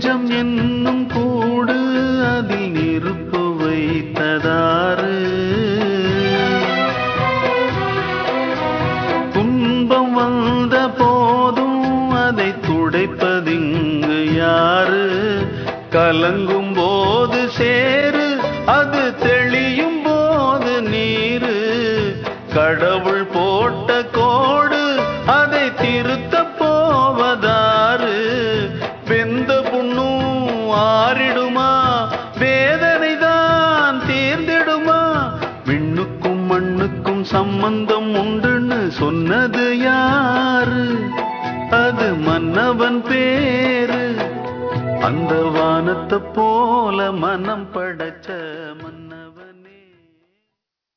நெஞ்சம் என்னும் கூடு அதில் நெருப்பு வைத்ததாறு? துன்பம் வந்த போதும் அதை துடைப்பதிங்கு யாரு? கலங்கும் போது சேரு, அது தெளியும் போது நீரு. கடவுள் போட்ட கோடு, அதை திருத்த போவதாறு? வெந்த புண்ணும் ஆறிடுமா? வேதனை தான் தீர்ந்திடுமா? விண்ணுக்கும் மண்ணுக்கும் சம்பந்தம் உண்டுன்னு சொன்னது யாரு? அது மன்னவன் பேரு. அந்த வானத்தை போல மனம் படைச்ச